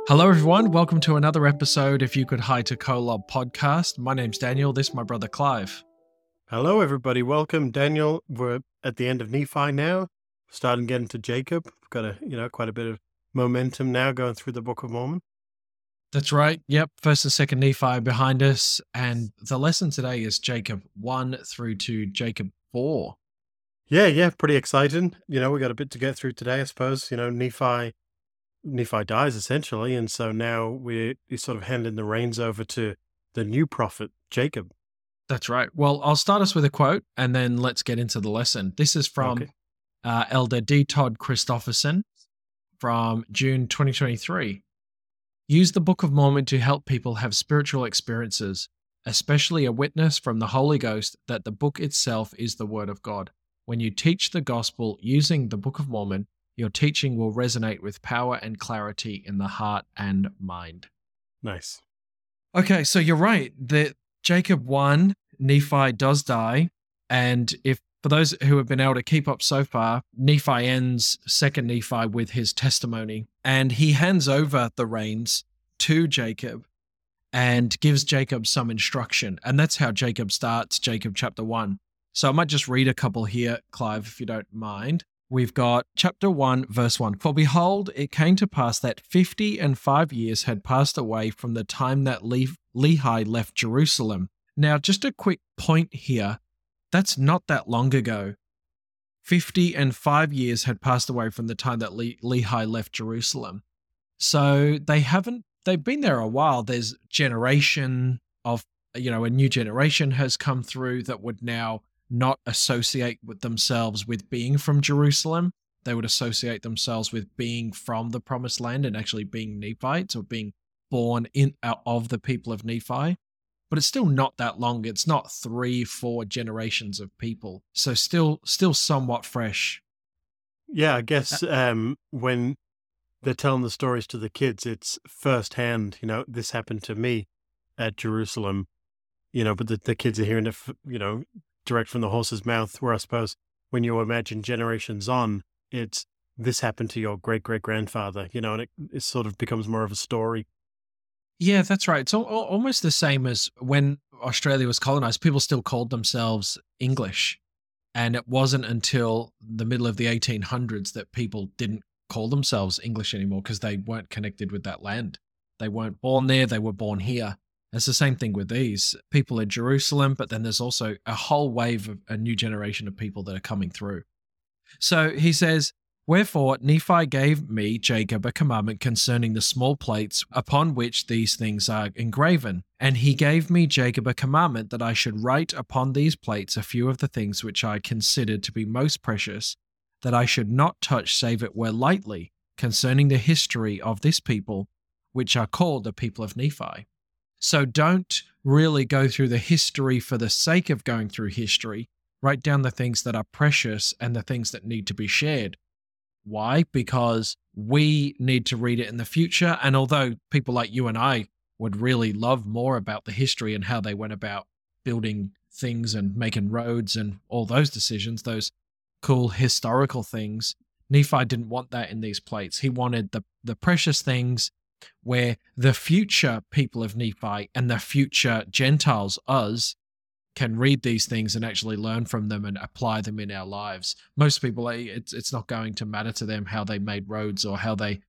Hello, everyone. Welcome to another episode If You Could Hi to Kolob podcast. My name's Daniel. This is my brother Clive. Hello, everybody. Welcome, Daniel. We're at the end of Nephi now. Starting getting to Jacob. We've got quite a bit of momentum now going through the Book of Mormon. That's right. Yep. First and second Nephi behind us. And the lesson today is Jacob 1 through to Jacob 4. Yeah. Pretty exciting. We got a bit to get through today, I suppose. Nephi dies essentially. And so now we're sort of handing the reins over to the new prophet, Jacob. That's right. Well, I'll start us with a quote and then let's get into the lesson. This is from Elder D. Todd Christofferson from June 2023. Use the Book of Mormon to help people have spiritual experiences, especially a witness from the Holy Ghost that the book itself is the Word of God. When you teach the gospel using the Book of Mormon, your teaching will resonate with power and clarity in the heart and mind. Nice. Okay, so you're right. The Jacob 1, Nephi does die. And for those who have been able to keep up so far, Nephi ends 2nd Nephi with his testimony. And he hands over the reins to Jacob and gives Jacob some instruction. And that's how Jacob starts Jacob chapter 1. So I might just read a couple here, Clive, if you don't mind. We've got chapter 1, verse 1. For behold, it came to pass that 55 years had passed away from the time that Lehi left Jerusalem. Now, just a quick point here. That's not that long ago. 55 years had passed away from the time that Lehi left Jerusalem. So they've been there a while. There's generation of, a new generation has come through that would now not associate with themselves with being from Jerusalem. They would associate themselves with being from the Promised Land and actually being Nephites or being born of the people of Nephi. But it's still not that long. It's not 3-4 generations of people. So still somewhat fresh. Yeah, I guess when they're telling the stories to the kids, it's firsthand, this happened to me at Jerusalem, but the kids are hearing it, direct from the horse's mouth, where I suppose when you imagine generations on, it's this happened to your great-great-grandfather, and it sort of becomes more of a story. Yeah, that's right. It's almost the same as when Australia was colonized. People still called themselves English. And it wasn't until the middle of the 1800s that people didn't call themselves English anymore because they weren't connected with that land. They weren't born there, they were born here. It's the same thing with these people in Jerusalem, but then there's also a whole wave of a new generation of people that are coming through. So he says, Wherefore Nephi gave me, Jacob, a commandment concerning the small plates upon which these things are engraven. And he gave me, Jacob, a commandment that I should write upon these plates a few of the things which I considered to be most precious, that I should not touch save it were lightly, concerning the history of this people, which are called the people of Nephi. So don't really go through the history for the sake of going through history. Write down the things that are precious and the things that need to be shared. Why? Because we need to read it in the future. And although people like you and I would really love more about the history and how they went about building things and making roads and all those decisions, those cool historical things, Nephi didn't want that in these plates. He wanted the precious things where the future people of Nephi and the future Gentiles, us, can read these things and actually learn from them and apply them in our lives. Most people, it's not going to matter to them how they made roads or how they,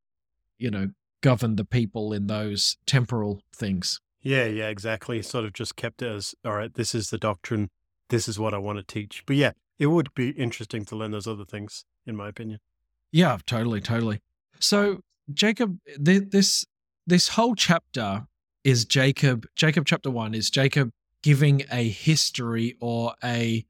governed the people in those temporal things. Yeah, exactly. Sort of just kept it as, all right, this is the doctrine, this is what I want to teach. But yeah, it would be interesting to learn those other things, in my opinion. Yeah, totally. So Jacob, this whole chapter is Jacob chapter 1 is Jacob giving a history or a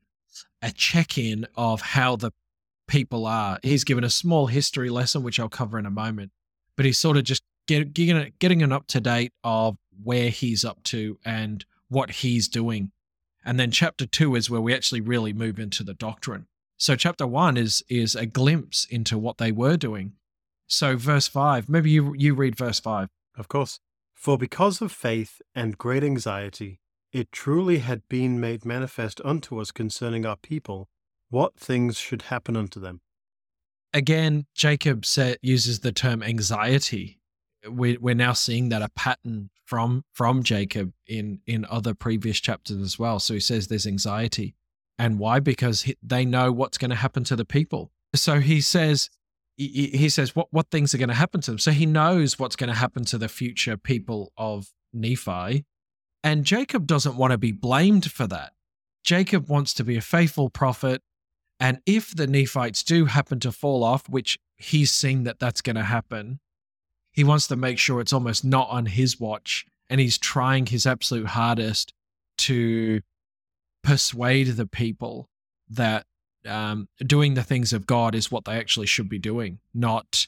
check-in of how the people are. He's given a small history lesson, which I'll cover in a moment, but he's sort of just getting an up-to-date of where he's up to and what he's doing. And then chapter 2 is where we actually really move into the doctrine. So chapter 1 is a glimpse into what they were doing. So verse 5, maybe you read verse 5. Of course. For because of faith and great anxiety, it truly had been made manifest unto us concerning our people, what things should happen unto them. Again, Jacob uses the term anxiety. we're now seeing that a pattern from Jacob in other previous chapters as well. So he says there's anxiety. And why? Because they know what's going to happen to the people. So he says what things are going to happen to them. So he knows what's going to happen to the future people of Nephi. And Jacob doesn't want to be blamed for that. Jacob wants to be a faithful prophet. And if the Nephites do happen to fall off, which he's seeing that that's going to happen, he wants to make sure it's almost not on his watch. And he's trying his absolute hardest to persuade the people that doing the things of God is what they actually should be doing, not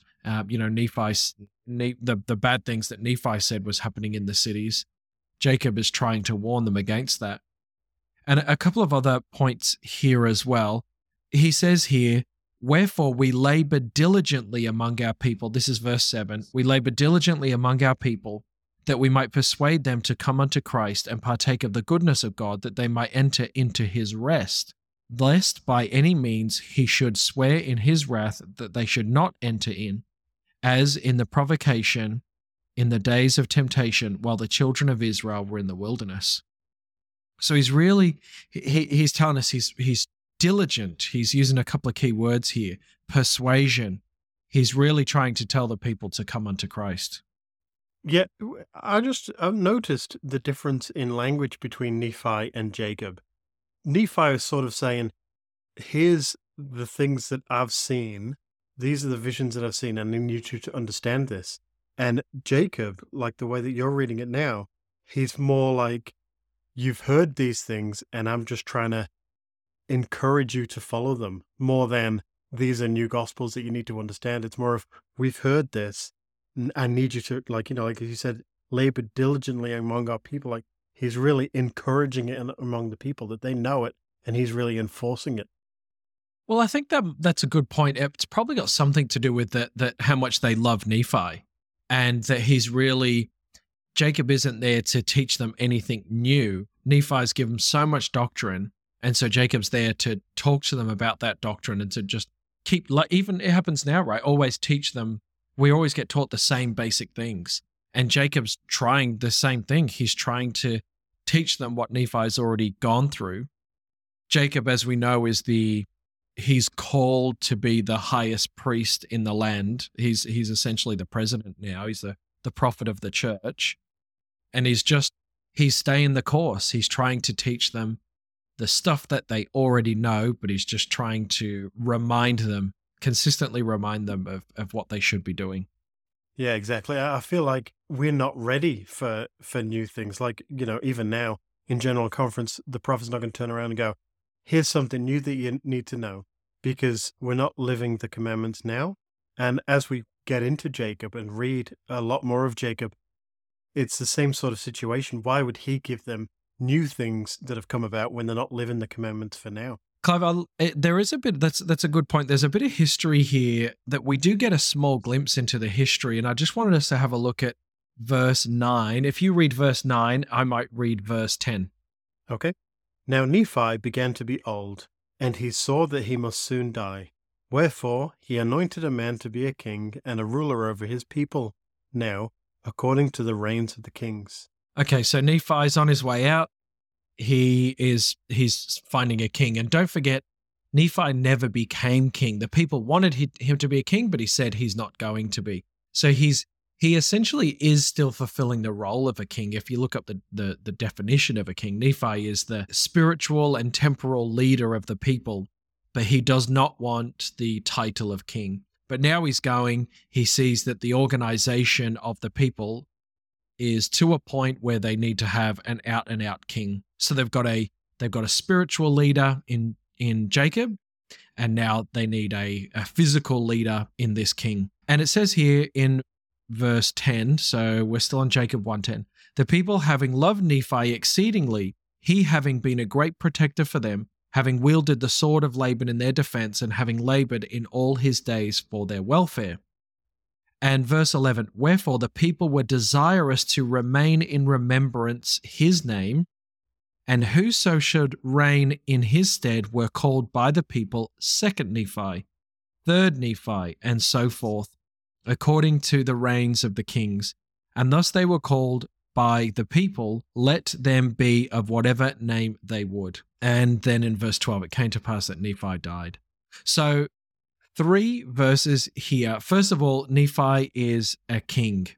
the bad things that Nephi said was happening in the cities. Jacob is trying to warn them against that. And a couple of other points here as well. He says here, wherefore we labor diligently among our people. This is verse 7. We labor diligently among our people that we might persuade them to come unto Christ and partake of the goodness of God, that they might enter into his rest, lest by any means he should swear in his wrath that they should not enter in, as in the provocation in the days of temptation while the children of Israel were in the wilderness. So he's really, he's telling us he's diligent. He's using a couple of key words here. Persuasion. He's really trying to tell the people to come unto Christ. Yeah, I've noticed the difference in language between Nephi and Jacob. Nephi is sort of saying, here's the things that I've seen. These are the visions that I've seen, and I need you to understand this. And Jacob, like the way that you're reading it now, he's more like, you've heard these things, and I'm just trying to encourage you to follow them, more than these are new gospels that you need to understand. It's more of, we've heard this, and I need you to, like you said, labor diligently among our people. Like, he's really encouraging it among the people that they know it, and he's really enforcing it. Well, I think that's a good point. It's probably got something to do with that how much they love Nephi, and that Jacob isn't there to teach them anything new. Nephi's given so much doctrine, and so Jacob's there to talk to them about that doctrine and to just keep, like, even it happens now, right? Always teach them. We always get taught the same basic things. And Jacob's trying the same thing. He's trying to teach them what Nephi's already gone through. Jacob, as we know, he's called to be the highest priest in the land. He's essentially the president now. He's the prophet of the church. And he's staying the course. He's trying to teach them the stuff that they already know, but he's just trying to consistently remind them of what they should be doing. Yeah, exactly. I feel like we're not ready for new things. Like, even now in General Conference, the prophet's not going to turn around and go, here's something new that you need to know, because we're not living the commandments now. And as we get into Jacob and read a lot more of Jacob, it's the same sort of situation. Why would he give them new things that have come about when they're not living the commandments for now? Clive, there is a bit, that's a good point. There's a bit of history here that we do get a small glimpse into the history, and I just wanted us to have a look at verse 9. If you read verse 9, I might read verse 10. Okay. Now Nephi began to be old, and he saw that he must soon die. Wherefore he anointed a man to be a king and a ruler over his people, now, according to the reigns of the kings. Okay, so Nephi's on his way out. He's finding a king. And don't forget, Nephi never became king. The people wanted him to be a king, but he said he's not going to be. So he essentially is still fulfilling the role of a king. If you look up the definition of a king, Nephi is the spiritual and temporal leader of the people, but he does not want the title of king. But now he sees that the organization of the people is to a point where they need to have an out-and-out king. So they've got a spiritual leader in Jacob, and now they need a physical leader in this king. And it says here in verse 10, so we're still on Jacob 1:10, the people having loved Nephi exceedingly, he having been a great protector for them, having wielded the sword of Laban in their defense, and having labored in all his days for their welfare. And verse 11, wherefore the people were desirous to remain in remembrance his name, and whoso should reign in his stead were called by the people second Nephi, third Nephi, and so forth, according to the reigns of the kings. And thus they were called by the people, let them be of whatever name they would. And then in verse 12, it came to pass that Nephi died. So 3 verses here. First of all, Nephi is a king.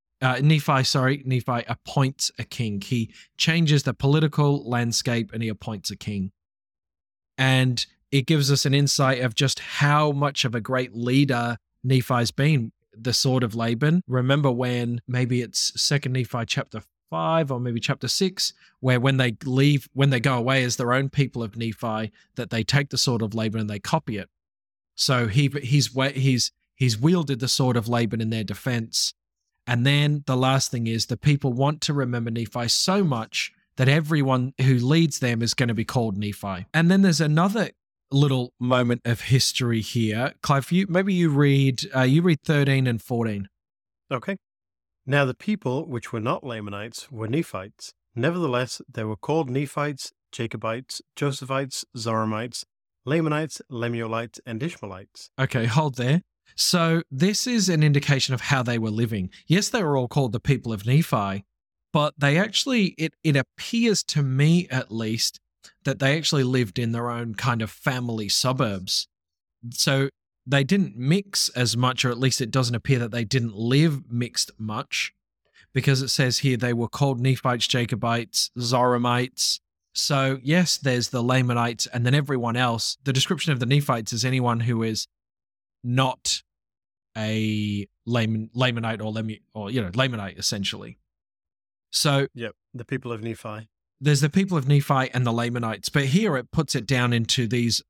Nephi appoints a king. He changes the political landscape and he appoints a king. And it gives us an insight of just how much of a great leader Nephi's been. The sword of Laban. Remember when maybe it's 2 Nephi chapter 5 or maybe chapter 6, where when they go away as their own people of Nephi, that they take the sword of Laban and they copy it. So he's wielded the sword of Laban in their defense. And then the last thing is the people want to remember Nephi so much that everyone who leads them is going to be called Nephi. And then there's another little moment of history here. Clive, you read 13 and 14. Okay. Now the people which were not Lamanites were Nephites. Nevertheless, they were called Nephites, Jacobites, Josephites, Zoramites, Lamanites, Lemuelites, and Ishmaelites. Okay, hold there. So this is an indication of how they were living. Yes, they were all called the people of Nephi, but they actually, it appears to me at least, that they actually lived in their own kind of family suburbs. So they didn't mix as much, or at least it doesn't appear that they didn't live mixed much, because it says here they were called Nephites, Jacobites, Zoramites. So yes, there's the Lamanites, and then everyone else. The description of the Nephites is anyone who is not a Lamanite or Lamanite essentially. So yep, the people of Nephi. There's the people of Nephi and the Lamanites, but here it puts it down into these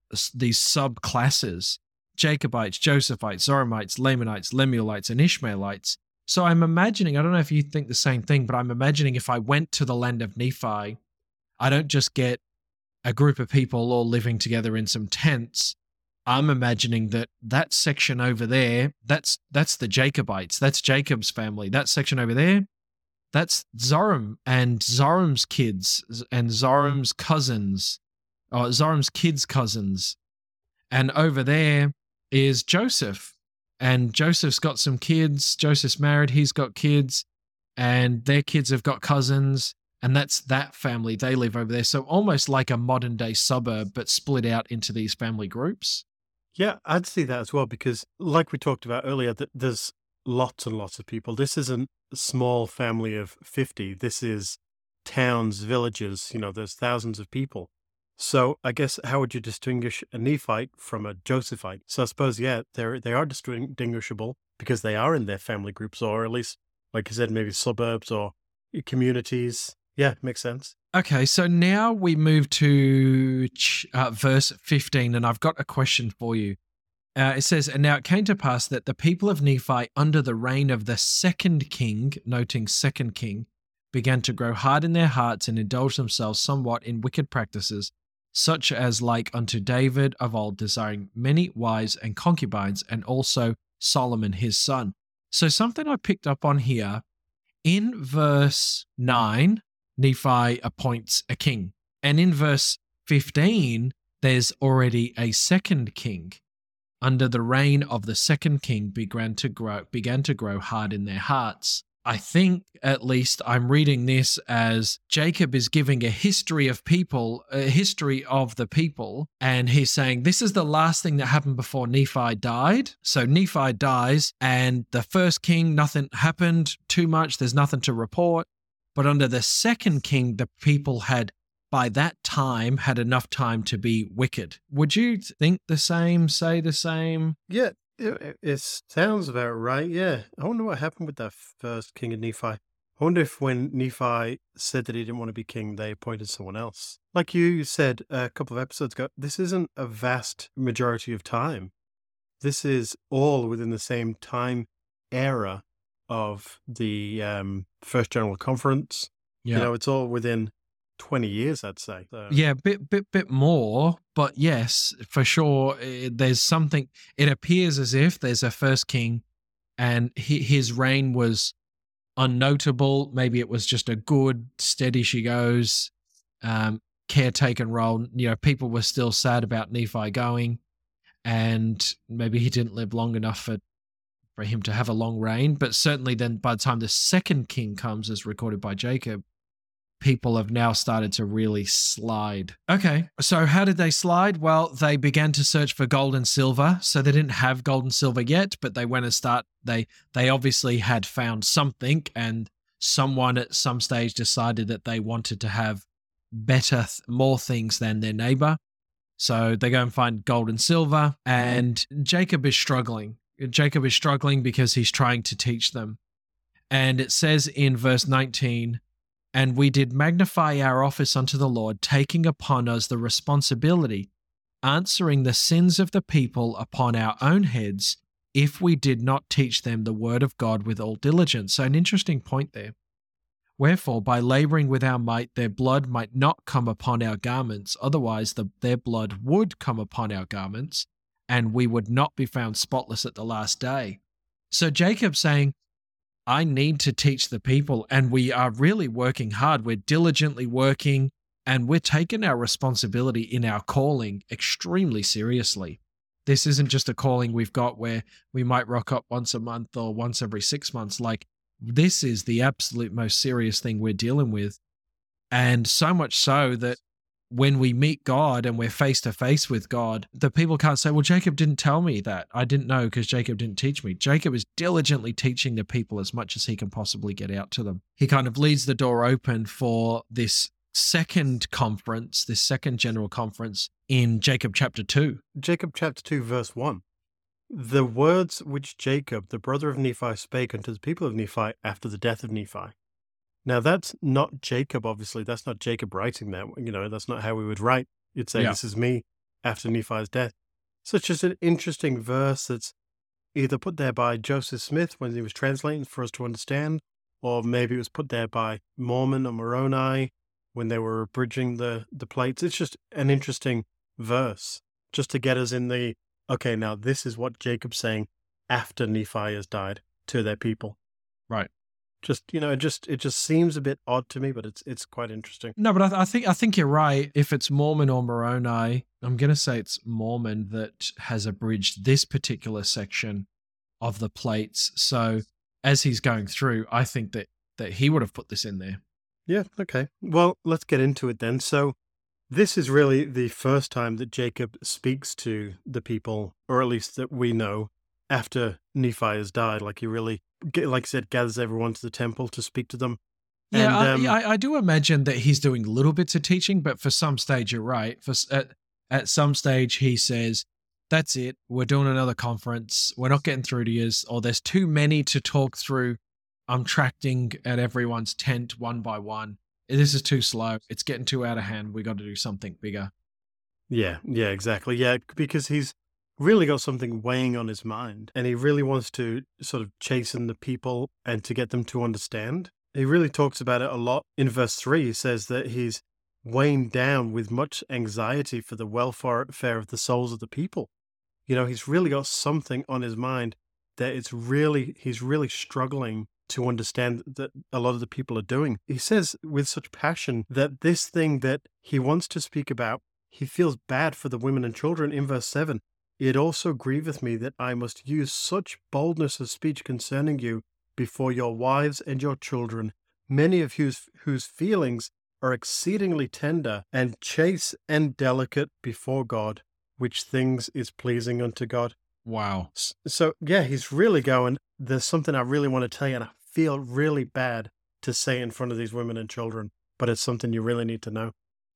subclasses: Jacobites, Josephites, Zoramites, Lamanites, Lemuelites, and Ishmaelites. So I'm imagining, I don't know if you think the same thing, but I'm imagining if I went to the land of Nephi, I don't just get a group of people all living together in some tents. I'm imagining that section over there, that's the Jacobites, that's Jacob's family. That section over there, that's Zoram and Zoram's kids and Zoram's cousins, or Zoram's kids' cousins. And over there is Joseph. And Joseph's got some kids. Joseph's married, he's got kids, and their kids have got cousins. And that's that family. They live over there. So almost like a modern day suburb, but split out into these family groups. Yeah, I'd see that as well, because like we talked about earlier, there's lots and lots of people. This isn't a small family of 50. This is towns, villages, there's thousands of people. So I guess how would you distinguish a Nephite from a Josephite? So I suppose, yeah, they are distinguishable because they are in their family groups, or at least, like you said, maybe suburbs or communities. Yeah, makes sense. Okay, so now we move to verse 15, and I've got a question for you. It says, and now it came to pass that the people of Nephi under the reign of the second king, noting second king, began to grow hard in their hearts and indulge themselves somewhat in wicked practices, such as like unto David of old, desiring many wives and concubines, and also Solomon his son. So something I picked up on here, in verse 9, Nephi appoints a king. And in verse 15, there's already a second king. Under the reign of the second king began to grow hard in their hearts. I think, at least, I'm reading this as Jacob is giving a history of the people, and he's saying this is the last thing that happened before Nephi died. So Nephi dies, and the first king, nothing happened too much. There's nothing to report. But under the second king, the people had, by that time, had enough time to be wicked. Would you think the same, say the same? Yeah. It sounds about right, yeah. I wonder what happened with that first king of Nephi. I wonder if when Nephi said that he didn't want to be king, they appointed someone else. Like you said a couple of episodes ago, this isn't a vast majority of time. This is all within the same time era of the First General Conference. Yeah. It's all within 20 years, I'd say. So. Yeah, bit more, but yes, for sure, there's something. It appears as if there's a first king, and his reign was unnotable. Maybe it was just a good, steady she goes, caretaker role. People were still sad about Nephi going, and maybe he didn't live long enough for for him to have a long reign. But certainly then by the time the second king comes, as recorded by Jacob, people have now started to really slide. Okay, so how did they slide? Well, they began to search for gold and silver. So they didn't have gold and silver yet, but they went and they obviously had found something, and someone at some stage decided that they wanted to have more things than their neighbor. So they go and find gold and silver, and Jacob is struggling. Jacob is struggling because he's trying to teach them. And it says in verse 19, "And we did magnify our office unto the Lord, taking upon us the responsibility, answering the sins of the people upon our own heads, if we did not teach them the word of God with all diligence." So an interesting point there. "Wherefore, by laboring with our might, their blood might not come upon our garments, otherwise their blood would come upon our garments, and we would not be found spotless at the last day." So Jacob's saying, I need to teach the people, and we are really working hard. We're diligently working, and we're taking our responsibility in our calling extremely seriously. This isn't just a calling we've got where we might rock up once a month or once every 6 months. Like, this is the absolute most serious thing we're dealing with. And so much so that when we meet God and we're face to face with God, the people can't say, well, Jacob didn't tell me that. I didn't know because Jacob didn't teach me. Jacob is diligently teaching the people as much as he can possibly get out to them. He kind of leaves the door open for this second conference, this second general conference in Jacob chapter 2. Jacob chapter 2, verse 1. "The words which Jacob, the brother of Nephi, spake unto the people of Nephi after the death of Nephi." Now, that's not Jacob, obviously. That's not Jacob writing that. That's not how we would write. You'd say, This is me after Nephi's death. So it's just an interesting verse that's either put there by Joseph Smith when he was translating for us to understand, or maybe it was put there by Mormon or Moroni when they were abridging the plates. It's just an interesting verse just to get us in the, okay, now this is what Jacob's saying after Nephi has died to their people. Right. Just, it just seems a bit odd to me, but it's quite interesting. No, but I think you're right. If it's Mormon or Moroni, I'm going to say it's Mormon that has abridged this particular section of the plates. So as he's going through, I think that he would have put this in there. Yeah, okay. Well, let's get into it then. So this is really the first time that Jacob speaks to the people, or at least that we know, after Nephi has died. Like, he really, like I said, gathers everyone to the temple to speak to them. Yeah, and, I do imagine that he's doing little bits of teaching, but for some stage, you're right. At some stage, he says, that's it, we're doing another conference, we're not getting through to you, or there's too many to talk through. I'm tracting at everyone's tent one by one. This is too slow. It's getting too out of hand. We got to do something bigger. Yeah, exactly. Yeah, because he's really got something weighing on his mind, and he really wants to sort of chasten the people and to get them to understand. He really talks about it a lot. In verse 3, he says that he's weighing down with much anxiety for the welfare of the souls of the people. He's really got something on his mind that he's really struggling to understand that a lot of the people are doing. He says with such passion that this thing that he wants to speak about, he feels bad for the women and children. In verse 7, "It also grieveth me that I must use such boldness of speech concerning you before your wives and your children, many of whose feelings are exceedingly tender and chaste and delicate before God, which things is pleasing unto God." Wow. So, yeah, he's really going, there's something I really want to tell you, and I feel really bad to say in front of these women and children, but it's something you really need to know.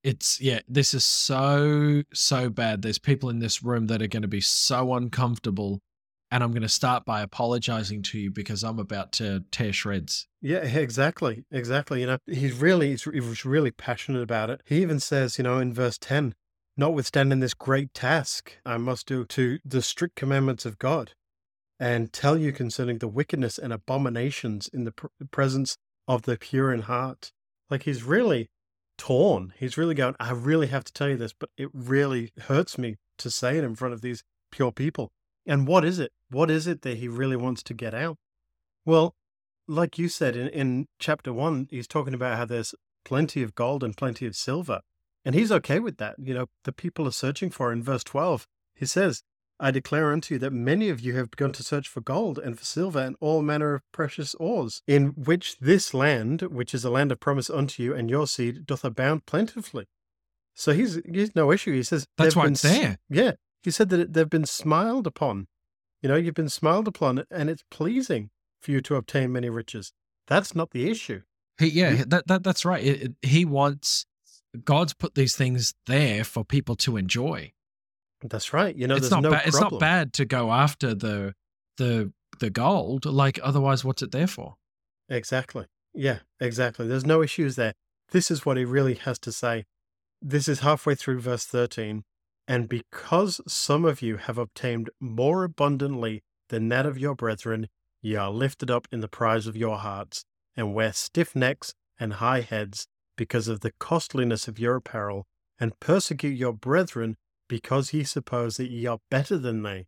This is so bad. There's people in this room that are going to be so uncomfortable, and I'm going to start by apologizing to you because I'm about to tear shreds. Yeah, exactly. He was really passionate about it. He even says, in verse 10, "Notwithstanding this great task, I must do to the strict commandments of God, and tell you concerning the wickedness and abominations in the presence of the pure in heart." Like, he's really torn. He's really going, I really have to tell you this, but it really hurts me to say it in front of these pure people. And what is it? What is it that he really wants to get out? Well, like you said, in chapter 1, he's talking about how there's plenty of gold and plenty of silver. And he's okay with that. The people are searching for it. In verse 12, he says, I declare unto you that many of you have begun to search for gold and for silver and all manner of precious ores, in which this land, which is a land of promise unto you and your seed, doth abound plentifully. So he's no issue. He says That's they've why been it's there. Yeah, he said that they've been smiled upon. You've been smiled upon, and it's pleasing for you to obtain many riches. That's not the issue. That's right. He wants God's put these things there for people to enjoy. That's right. It's there's not no bad. problem. It's not bad to go after the gold. Like otherwise, what's it there for? Exactly. Yeah, exactly. There's no issues there. This is what he really has to say. This is halfway through verse 13. And because some of you have obtained more abundantly than that of your brethren, ye are lifted up in the prize of your hearts, and wear stiff necks and high heads because of the costliness of your apparel, and persecute your brethren because ye suppose that ye are better than they.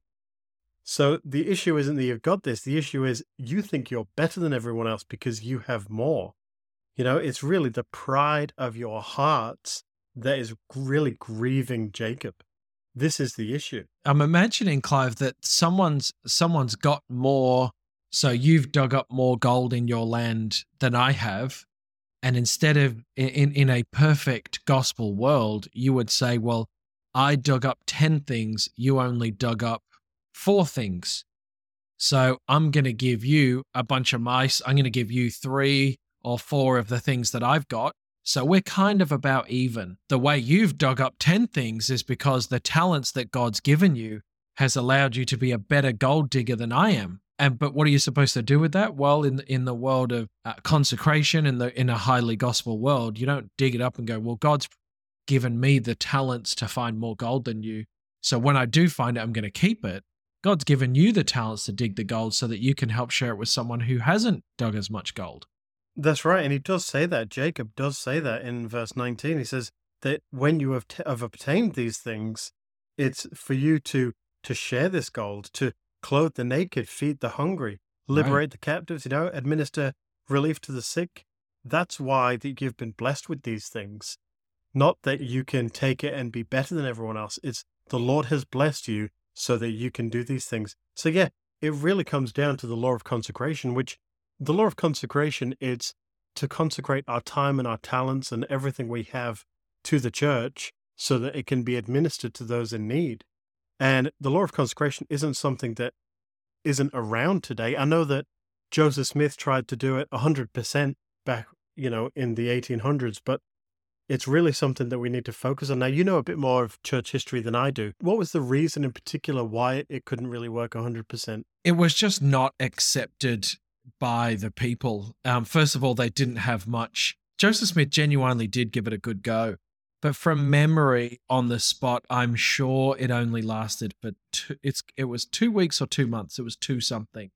So the issue isn't that you've got this. The issue is you think you're better than everyone else because you have more. It's really the pride of your hearts that is really grieving Jacob. This is the issue. I'm imagining, Clive, that someone's got more. So you've dug up more gold in your land than I have. And instead of in a perfect gospel world, you would say, well, I dug up 10 things. You only dug up 4 things. So I'm going to give you a bunch of mice. I'm going to give you 3 or 4 of the things that I've got. So we're kind of about even. The way you've dug up 10 things is because the talents that God's given you has allowed you to be a better gold digger than I am. But what are you supposed to do with that? Well, in the world of consecration, in a highly gospel world, you don't dig it up and go, well, God's given me the talents to find more gold than you. So when I do find it, I'm going to keep it. God's given you the talents to dig the gold so that you can help share it with someone who hasn't dug as much gold. That's right. And he does say that. Jacob does say that in verse 19. He says that when you have obtained these things, it's for you to share this gold, to clothe the naked, feed the hungry, liberate the captives, administer relief to the sick. That's why that you've been blessed with these things. Not that you can take it and be better than everyone else. It's the Lord has blessed you so that you can do these things. So yeah, it really comes down to the law of consecration, which the law of consecration is to consecrate our time and our talents and everything we have to the church so that it can be administered to those in need. And the law of consecration isn't something that isn't around today. I know that Joseph Smith tried to do it 100% back, in the 1800s, but it's really something that we need to focus on. Now, you know a bit more of church history than I do. What was the reason in particular why it couldn't really work 100%? It was just not accepted by the people. First of all, they didn't have much. Joseph Smith genuinely did give it a good go. But from memory on the spot, I'm sure it only lasted for it was 2 weeks or 2 months. It was 2 something.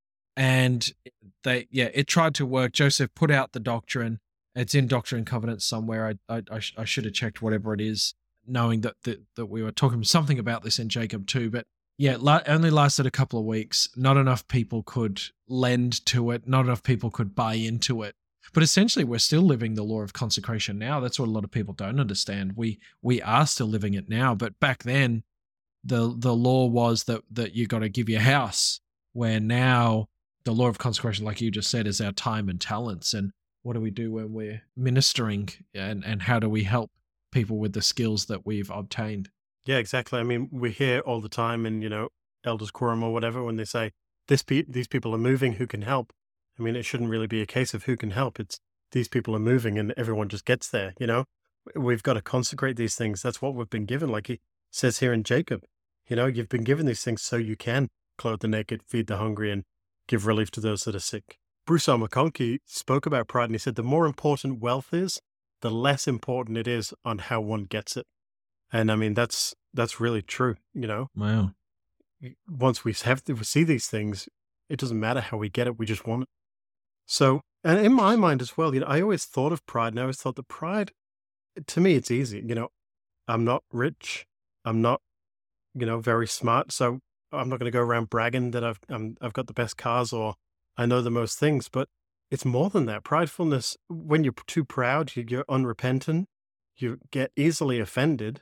And it tried to work. Joseph put out the doctrine. It's in Doctrine and Covenants somewhere. I should have checked whatever it is, knowing that we were talking something about this in Jacob 2. But yeah, it only lasted a couple of weeks. Not enough people could lend to it. Not enough people could buy into it. But essentially, we're still living the law of consecration now. That's what a lot of people don't understand. We are still living it now. But back then, the law was that you got to give your house, where now the law of consecration, like you just said, is our time and talents. And what do we do when we're ministering, and how do we help people with the skills that we've obtained? Yeah, exactly. I mean, we hear all the time in, Elders Quorum or whatever, when they say, these people are moving, who can help? I mean, it shouldn't really be a case of who can help. It's these people are moving and everyone just gets there, We've got to consecrate these things. That's what we've been given. Like he says here in Jacob, you've been given these things so you can clothe the naked, feed the hungry, and give relief to those that are sick. Bruce R. McConkie spoke about pride, and he said the more important wealth is, the less important it is on how one gets it. And I mean, that's really true, Wow. Once we see these things, it doesn't matter how we get it, we just want it. So, and in my mind as well, I always thought of pride, and I always thought that pride, to me, it's easy. I'm not rich, I'm not, very smart, so I'm not going to go around bragging that I've got the best cars or I know the most things. But it's more than that. Pridefulness, when you're too proud, you're unrepentant, you get easily offended,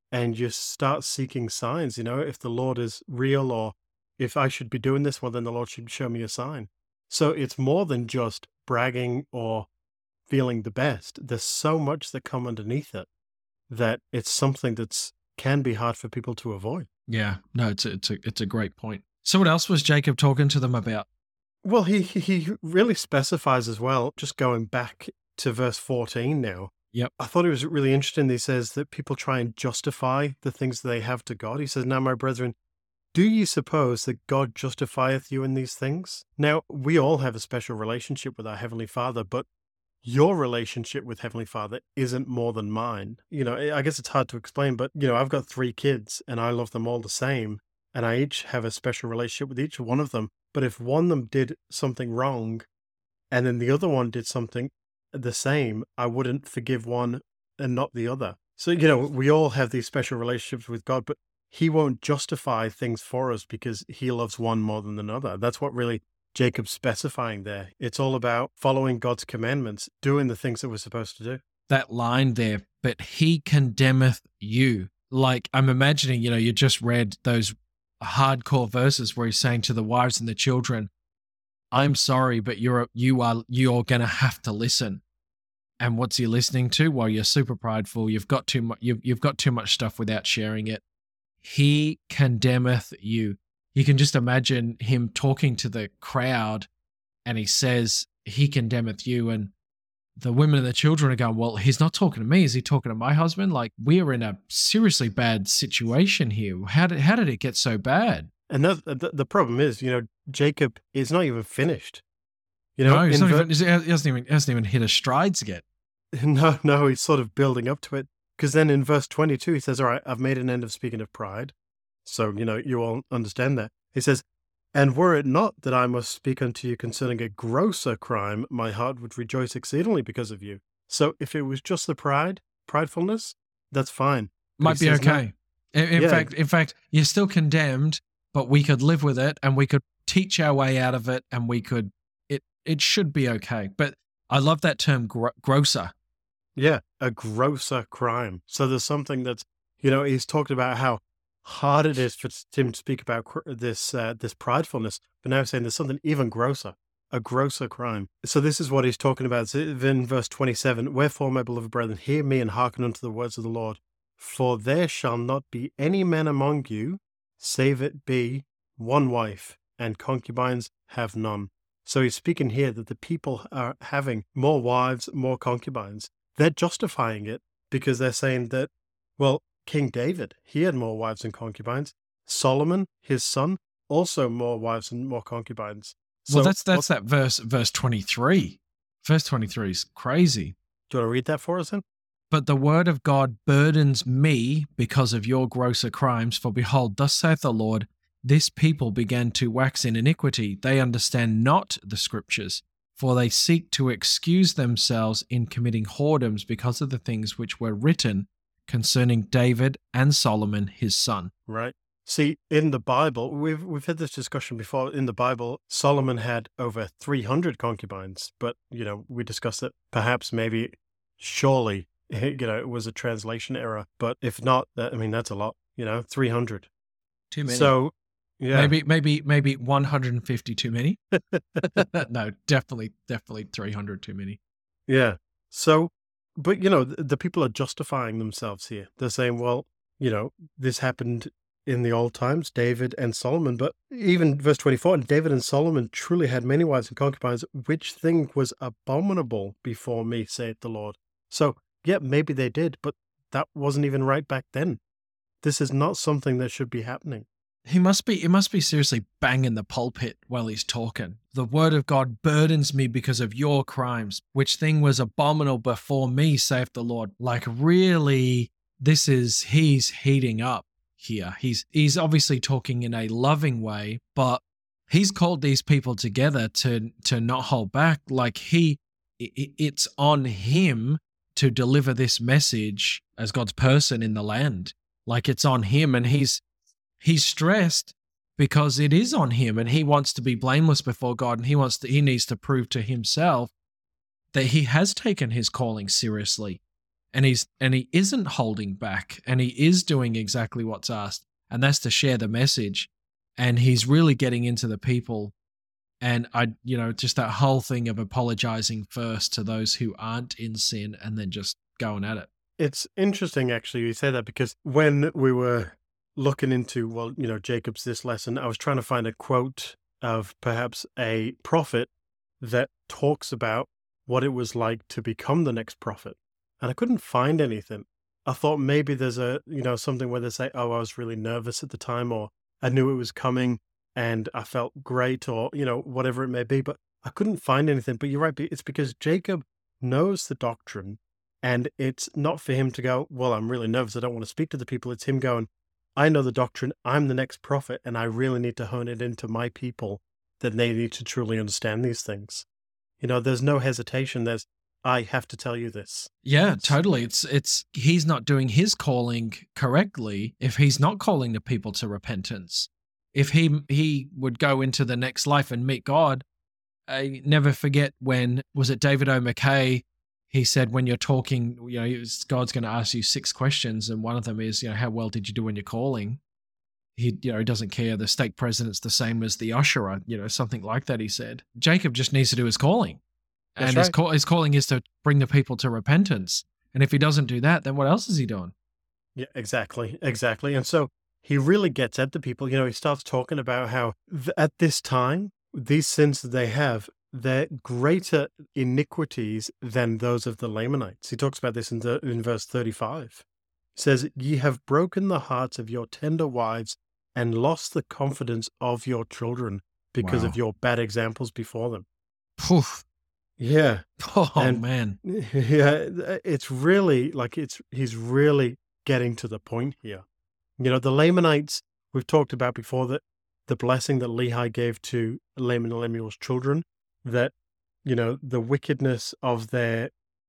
and you start seeking signs, if the Lord is real, or if I should be doing this, well, then the Lord should show me a sign. So it's more than just bragging or feeling the best. There's so much that come underneath it that it's something that's can be hard for people to avoid. Yeah, no, it's a great point. So what else was Jacob talking to them about? Well, he really specifies as well, just going back to verse 14 now. Yep. I thought it was really interesting. He says that people try and justify the things that they have to God. He says, "Now, my brethren, do ye suppose that God justifieth you in these things?" Now, we all have a special relationship with our Heavenly Father, but your relationship with Heavenly Father isn't more than mine. I guess it's hard to explain, but, I've got 3 kids and I love them all the same. And I each have a special relationship with each one of them. But if one of them did something wrong and then the other one did something the same, I wouldn't forgive one and not the other. So, we all have these special relationships with God, but He won't justify things for us because He loves one more than another. That's what really Jacob's specifying there. It's all about following God's commandments, doing the things that we're supposed to do. That line there, but He condemneth you. Like, I'm imagining, you just read those hardcore verses where he's saying to the wives and the children, "I'm sorry, but you're going to have to listen." And what's he listening to? Well, you're super prideful. You've got too much. You've got too much stuff without sharing it. He condemneth you. You can just imagine him talking to the crowd, and he says, "He condemneth you." And the women and the children are going, "Well, he's not talking to me. Is he talking to my husband? Like, we are in a seriously bad situation here. How did it get so bad?" And the problem is, Jacob is not even finished. No, he's not he hasn't even hit his strides yet. No, he's sort of building up to it. Because then in verse 22, he says, "All right, I've made an end of speaking of pride." So, you all understand that. He says, "And were it not that I must speak unto you concerning a grosser crime, my heart would rejoice exceedingly because of you." So if it was just the pridefulness, that's fine. Might be okay. No. In fact, you're still condemned, but we could live with it and we could teach our way out of it, and it should be okay. But I love that term, grosser. Yeah, a grosser crime. So there's something that's, he's talked about how hard it is for him to speak about this pridefulness, but now he's saying there's something even grosser, a grosser crime. So this is what he's talking about. So in verse 27, "Wherefore, my beloved brethren, hear me and hearken unto the words of the Lord. For there shall not be any man among you, save it be one wife, and concubines have none." So he's speaking here that the people are having more wives, more concubines. They're justifying it because they're saying that, well, King David, he had more wives and concubines. Solomon, his son, also more wives and more concubines. So, well, that's that verse 23. Verse 23 is crazy. Do you want to read that for us then? "But the word of God burdens me because of your grosser crimes. For behold, thus saith the Lord, this people began to wax in iniquity. They understand not the scriptures, for they seek to excuse themselves in committing whoredoms because of the things which were written concerning David and Solomon his son." Right. See, in the Bible, we've had this discussion before. In the Bible, Solomon had over 300 concubines, but, we discussed that perhaps surely, it was a translation error. But if not, that's a lot, 300. Too many. So, yeah. Maybe 150 too many. No, definitely 300 too many. Yeah. So, but, the people are justifying themselves here. They're saying, well, this happened in the old times, David and Solomon. But even verse 24, "And David and Solomon truly had many wives and concubines, which thing was abominable before me, saith the Lord." So, yeah, maybe they did, but that wasn't even right back then. This is not something that should be happening. It must be seriously banging the pulpit while he's talking. "The word of God burdens me because of your crimes, which thing was abominable before me, saith the Lord." Like, really, he's heating up here. He's obviously talking in a loving way, but he's called these people together to not hold back. Like, it's on him to deliver this message as God's person in the land. Like, it's on him, and he's stressed because it is on him, and he wants to be blameless before God, and he needs to prove to himself that he has taken his calling seriously. and he isn't holding back, and he is doing exactly what's asked, and that's to share the message. And he's really getting into the people. And just that whole thing of apologizing first to those who aren't in sin and then just going at it. It's interesting, actually, you say that, because when we were looking into, Jacob's this lesson, I was trying to find a quote of perhaps a prophet that talks about what it was like to become the next prophet. And I couldn't find anything. I thought maybe there's something where they say, oh, I was really nervous at the time, or I knew it was coming and I felt great, or, whatever it may be, but I couldn't find anything. But you're right. It's because Jacob knows the doctrine, and it's not for him to go, well, I'm really nervous, I don't want to speak to the people. It's him going, I know the doctrine, I'm the next prophet, and I really need to hone it into my people that they need to truly understand these things. There's no hesitation. I have to tell you this. Yeah, totally. It's he's not doing his calling correctly if he's not calling the people to repentance. If he would go into the next life and meet God, I never forget when, was it David O. McKay, he said when you're talking, God's going to ask you 6 questions, and one of them is, how well did you do in your calling? He doesn't care. The stake president's the same as the usherer, something like that, he said. Jacob just needs to do his calling. And his calling is to bring the people to repentance. And if he doesn't do that, then what else is he doing? Yeah, exactly. And so he really gets at the people. He starts talking about how at this time, these sins that they have, they're greater iniquities than those of the Lamanites. He talks about this in verse 35. He says, ye have broken the hearts of your tender wives and lost the confidence of your children because of your bad examples before them. Poof. Yeah. Oh, man. Yeah, it's really he's really getting to the point here. The Lamanites, we've talked about before, that the blessing that Lehi gave to Laman and Lemuel's children, that, the wickedness of their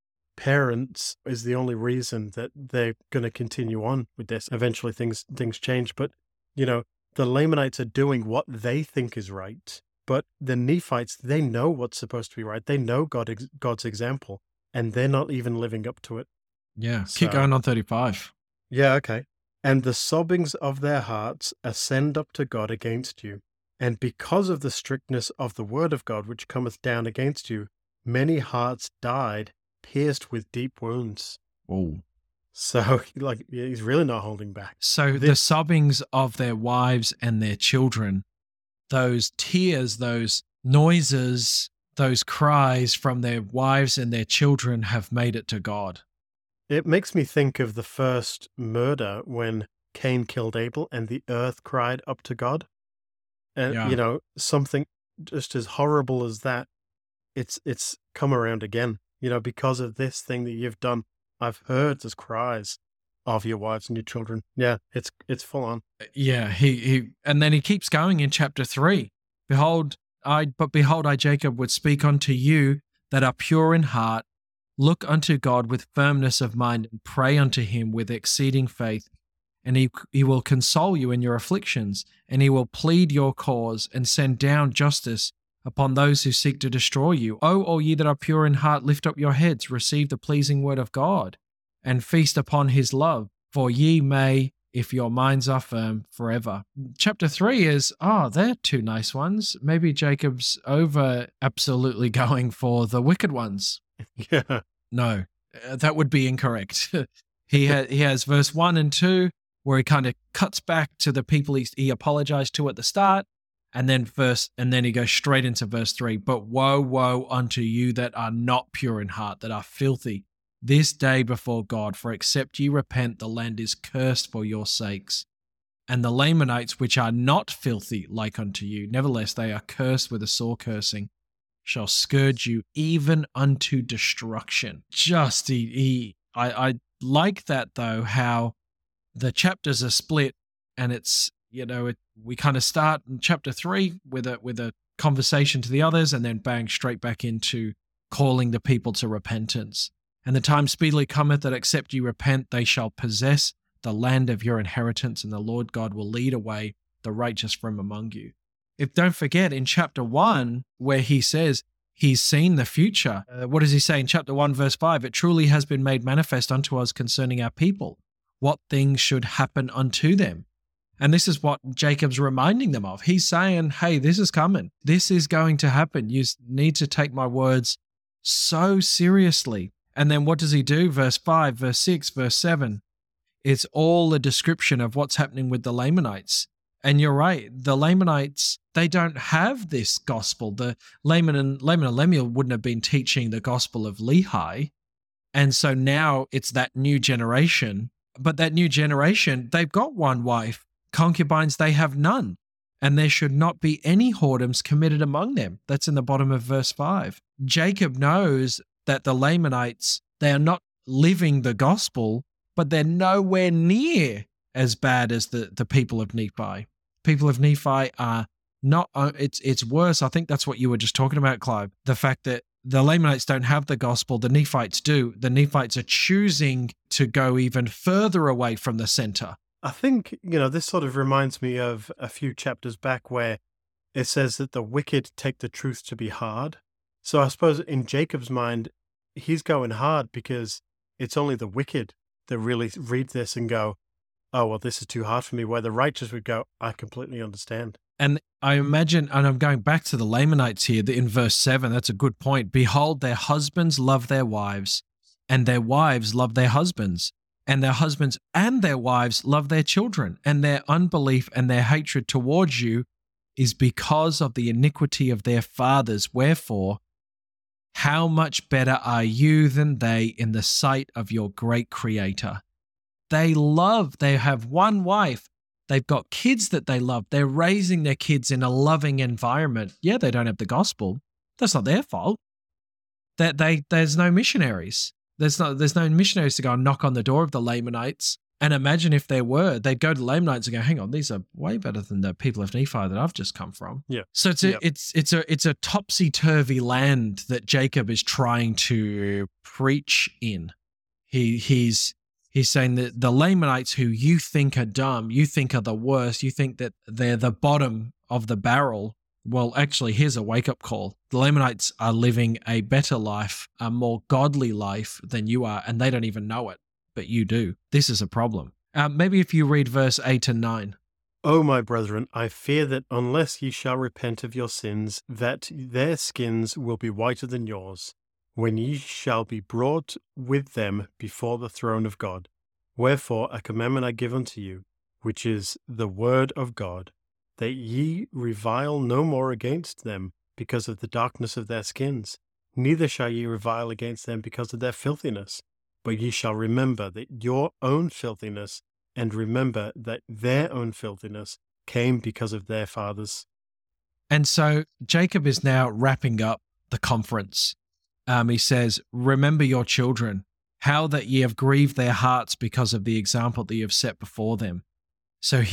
parents is the only reason that they're going to continue on with this. Eventually things change, but, the Lamanites are doing what they think is right. But the Nephites, they know what's supposed to be right. They know God's example, and they're not even living up to it. Yeah, keep going on 35. Yeah, okay. And the sobbings of their hearts ascend up to God against you. And because of the strictness of the word of God which cometh down against you, many hearts died, pierced with deep wounds. Oh. So, he's really not holding back. So the sobbings of their wives and their children, those tears, those noises, those cries from their wives and their children have made it to God. It makes me think of the first murder when Cain killed Abel and the earth cried up to God. And, something just as horrible as that, it's come around again. Because of this thing that you've done, I've heard those cries of your wives and your children. Yeah, it's full on. Yeah, he and then he keeps going in chapter 3. Behold, I, Jacob, would speak unto you that are pure in heart. Look unto God with firmness of mind, and pray unto him with exceeding faith. And he will console you in your afflictions, and he will plead your cause, and send down justice upon those who seek to destroy you. O all ye that are pure in heart, lift up your heads, receive the pleasing word of God, and feast upon his love, for ye may, if your minds are firm, forever. Chapter 3 is, they're 2 nice ones. Maybe Jacob's absolutely going for the wicked ones. Yeah. No, that would be incorrect. He has verse 1 and 2, where he kind of cuts back to the people he apologized to at the start, and then he goes straight into verse 3. But woe unto you that are not pure in heart, that are filthy, this day before God, for except ye repent, the land is cursed for your sakes. And the Lamanites, which are not filthy like unto you, nevertheless they are cursed with a sore cursing, shall scourge you even unto destruction. I like that though, how the chapters are split, and it's, we kind of start in chapter 3 with a conversation to the others, and then bang, straight back into calling the people to repentance. And the time speedily cometh that except ye repent, they shall possess the land of your inheritance, and the Lord God will lead away the righteous from among you. Don't forget in chapter 1, where he says, He's seen the future. What does he say in chapter 1, verse 5? It truly has been made manifest unto us concerning our people, what things should happen unto them. And this is what Jacob's reminding them of. He's saying, hey, this is coming. This is going to happen. You need to take my words so seriously. And then what does he do? Verse 5, verse 6, verse 7. It's all a description of what's happening with the Lamanites. And you're right, the Lamanites, they don't have this gospel. The Laman and Lemuel wouldn't have been teaching the gospel of Lehi. And so now it's that new generation. But that new generation, they've got one wife. Concubines, they have none. And there should not be any whoredoms committed among them. That's in the bottom of verse 5. Jacob knows that the Lamanites, they are not living the gospel, but they're nowhere near as bad as the people of Nephi. People of Nephi are not, it's worse. I think that's what you were just talking about, Clive. The fact that the Lamanites don't have the gospel, the Nephites do. The Nephites are choosing to go even further away from the center. I think, this sort of reminds me of a few chapters back where it says that the wicked take the truth to be hard. So I suppose in Jacob's mind, he's going hard because it's only the wicked that really read this and go, oh, well, this is too hard for me, where the righteous would go, I completely understand. And I imagine, and I'm going back to the Lamanites here, in verse 7, that's a good point. Behold, their husbands love their wives, and their wives love their husbands, and their husbands and their wives love their children, and their unbelief and their hatred towards you is because of the iniquity of their fathers. Wherefore, how much better are you than they in the sight of your great Creator? They have one wife. They've got kids that they love. They're raising their kids in a loving environment. Yeah, they don't have the gospel. That's not their fault. There's no missionaries. There's no missionaries to go and knock on the door of the Lamanites. And imagine if there were, they'd go to the Lamanites and go, hang on, these are way better than the people of Nephi that I've just come from. Yeah. So it's a topsy-turvy land that Jacob is trying to preach in. He's saying that the Lamanites who you think are dumb, you think are the worst, you think that they're the bottom of the barrel. Well, actually, here's a wake-up call. The Lamanites are living a better life, a more godly life than you are, and they don't even know it, but you do. This is a problem. Maybe if you read verse 8 and 9. O my brethren, I fear that unless ye shall repent of your sins, that their skins will be whiter than yours, when ye shall be brought with them before the throne of God. Wherefore a commandment I give unto you, which is the word of God, that ye revile no more against them because of the darkness of their skins, neither shall ye revile against them because of their filthiness, but ye shall remember that your own filthiness, and remember that their own filthiness came because of their fathers. And so Jacob is now wrapping up the conference. He says, remember your children, how that ye have grieved their hearts because of the example that you have set before them. So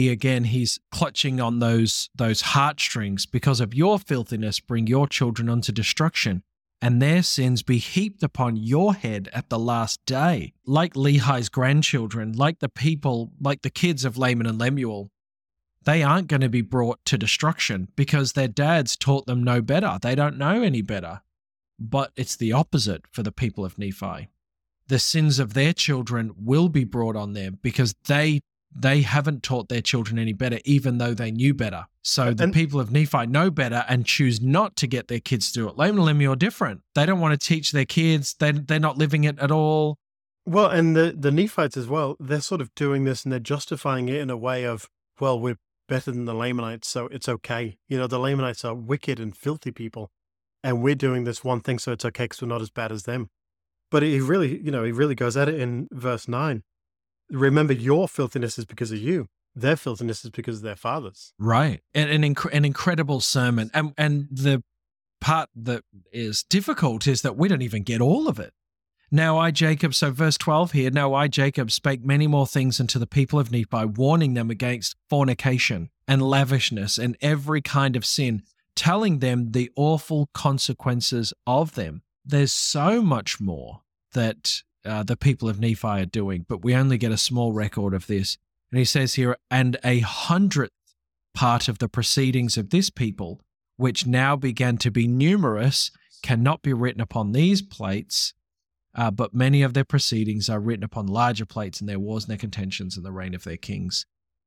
he's clutching on those heartstrings. Because of your filthiness, bring your children unto destruction, and their sins be heaped upon your head at the last day. Like Lehi's grandchildren, like the people, like the kids of Laman and Lemuel, they aren't going to be brought to destruction because their dads taught them no better. They don't know any better. But it's the opposite for the people of Nephi. The sins of their children will be brought on them because they haven't taught their children any better, even though they knew better. So the people of Nephi know better and choose not to get their kids to do it. Laman and Lemuel are different. They don't want to teach their kids. They're not living it at all. Well, and the Nephites as well, they're sort of doing this and they're justifying it in a way of, well, we're better than the Lamanites, so it's okay. The Lamanites are wicked and filthy people, and we're doing this one thing, so it's okay because we're not as bad as them. But he really goes at it in verse 9. Remember, your filthiness is because of you. Their filthiness is because of their fathers. Right. An incredible sermon. And the part that is difficult is that we don't even get all of it. Now I, Jacob, so verse 12 here, now I, Jacob, spake many more things unto the people of Nephi, warning them against fornication and lavishness and every kind of sin, telling them the awful consequences of them. There's so much more that the people of Nephi are doing, but we only get a small record of this. And he says here, and 100th part of the proceedings of this people which now began to be numerous, cannot be written upon these plates, but many of their proceedings are written upon larger plates, and their wars and their contentions and the reign of their kings.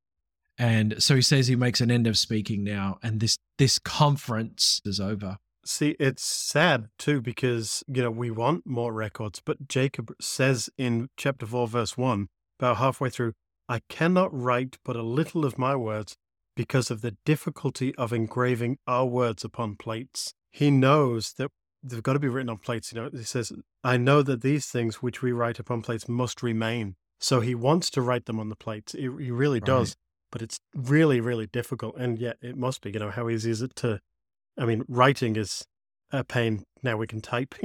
And so he says he makes an end of speaking now, and this conference is over. See, it's sad too, because, we want more records, but Jacob says in chapter 4, verse 1, about halfway through, I cannot write but a little of my words because of the difficulty of engraving our words upon plates. He knows that they've got to be written on plates. He says, I know that these things which we write upon plates must remain. So he wants to write them on the plates. He really does, but it's really, really difficult. And yet it must be, how easy is it to, writing is a pain. Now we can type,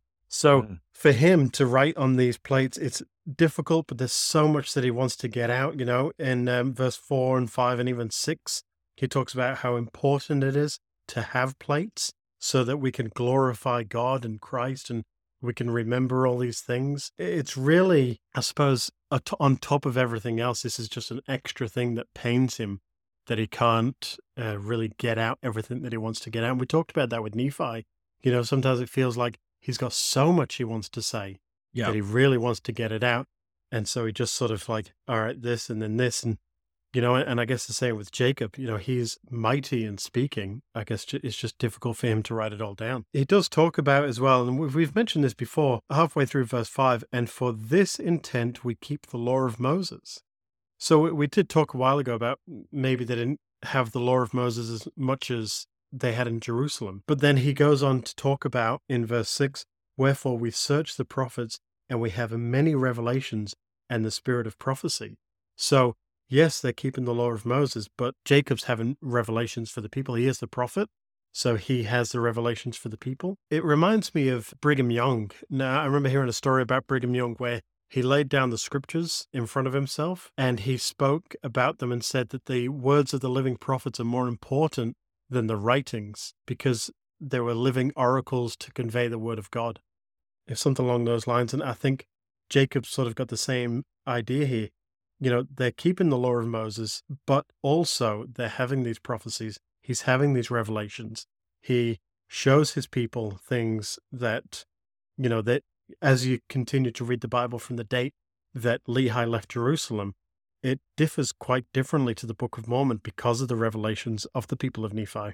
So for him to write on these plates, it's difficult, but there's so much that he wants to get out, in verse 4 and 5 and even 6, he talks about how important it is to have plates so that we can glorify God and Christ and we can remember all these things. It's really, I suppose, on top of everything else, this is just an extra thing that pains him, that he can't really get out everything that he wants to get out. And we talked about that with Nephi. Sometimes it feels like he's got so much he wants to say that he really wants to get it out. And so he just sort of like, all right, this and then this. And, and I guess the same with Jacob, he's mighty in speaking. I guess it's just difficult for him to write it all down. He does talk about as well, and we've mentioned this before, halfway through verse 5, and for this intent we keep the law of Moses. So we did talk a while ago about maybe they didn't have the law of Moses as much as they had in Jerusalem. But then he goes on to talk about, in verse 6, wherefore we search the prophets, and we have many revelations and the spirit of prophecy. So, yes, they're keeping the law of Moses, but Jacob's having revelations for the people. He is the prophet, so he has the revelations for the people. It reminds me of Brigham Young. Now, I remember hearing a story about Brigham Young where he laid down the scriptures in front of himself, and he spoke about them and said that the words of the living prophets are more important than the writings, because they were living oracles to convey the word of God. If something along those lines. And I think Jacob's sort of got the same idea here. They're keeping the law of Moses, but also they're having these prophecies. He's having these revelations. He shows his people things that, that as you continue to read the Bible from the date that Lehi left Jerusalem, it differs quite differently to the Book of Mormon because of the revelations of the people of Nephi.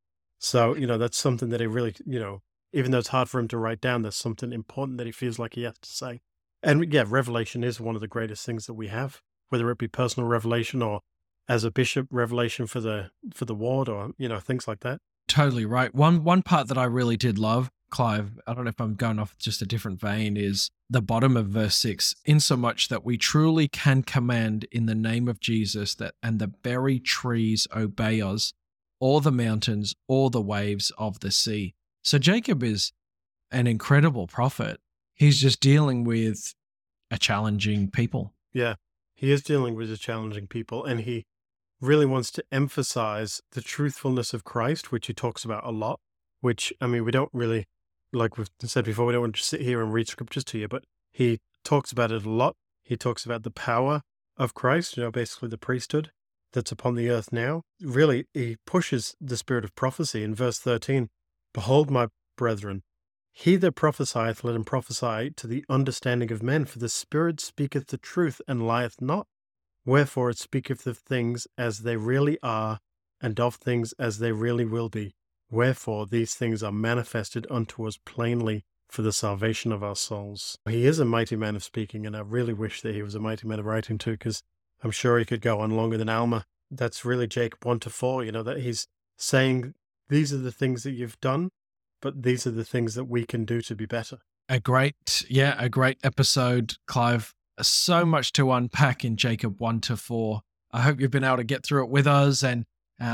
So, that's something that he really, even though it's hard for him to write down, there's something important that he feels like he has to say. And yeah, revelation is one of the greatest things that we have, whether it be personal revelation or as a bishop, revelation for the ward or, things like that. Totally right. One part that I really did love, Clive, I don't know if I'm going off just a different vein, is the bottom of verse 6, insomuch that we truly can command in the name of Jesus that, and the very trees obey us, or the mountains, or the waves of the sea. So Jacob is an incredible prophet. He's just dealing with a challenging people. Yeah, he is dealing with a challenging people, and he really wants to emphasize the truthfulness of Christ, which he talks about a lot, which, we don't really, like we've said before, we don't want to sit here and read scriptures to you, but he talks about it a lot. He talks about the power of Christ, basically the priesthood that's upon the earth now. Really, he pushes the spirit of prophecy in verse 13. Behold, my brethren, he that prophesieth, let him prophesy to the understanding of men, for the Spirit speaketh the truth and lieth not. Wherefore it speaketh of things as they really are, and of things as they really will be. Wherefore these things are manifested unto us plainly for the salvation of our souls. He is a mighty man of speaking, and I really wish that he was a mighty man of writing too, because I'm sure he could go on longer than Alma. That's really Jacob 1-4, that he's saying, these are the things that you've done, but these are the things that we can do to be better. A great episode, Clive. So much to unpack in Jacob 1-4. I hope you've been able to get through it with us, and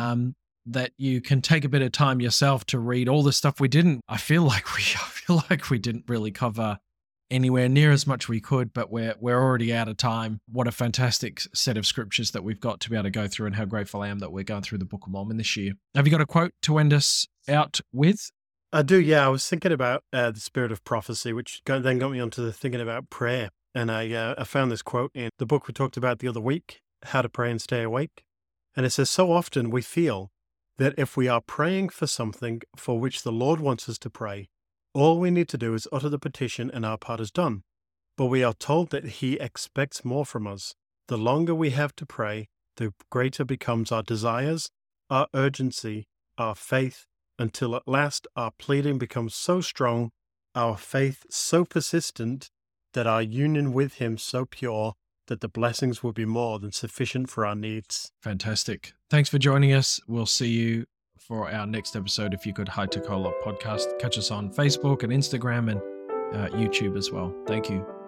that you can take a bit of time yourself to read all the stuff we didn't. I feel like we didn't really cover anywhere near as much we could, but we're already out of time. What a fantastic set of scriptures that we've got to be able to go through, and how grateful I am that we're going through the Book of Mormon this year. Have you got a quote to end us out with? I do, yeah. I was thinking about the spirit of prophecy, which then got me onto the thinking about prayer. And I found this quote in the book we talked about the other week, How to Pray and Stay Awake. And it says, so often we feel that if we are praying for something for which the Lord wants us to pray, all we need to do is utter the petition and our part is done. But we are told that He expects more from us. The longer we have to pray, the greater becomes our desires, our urgency, our faith, until at last our pleading becomes so strong, our faith so persistent, that our union with Him so pure, that the blessings will be more than sufficient for our needs. Fantastic. Thanks for joining us. We'll see you for our next episode. If you could, High to Cola podcast. Catch us on Facebook and Instagram and YouTube as well. Thank you.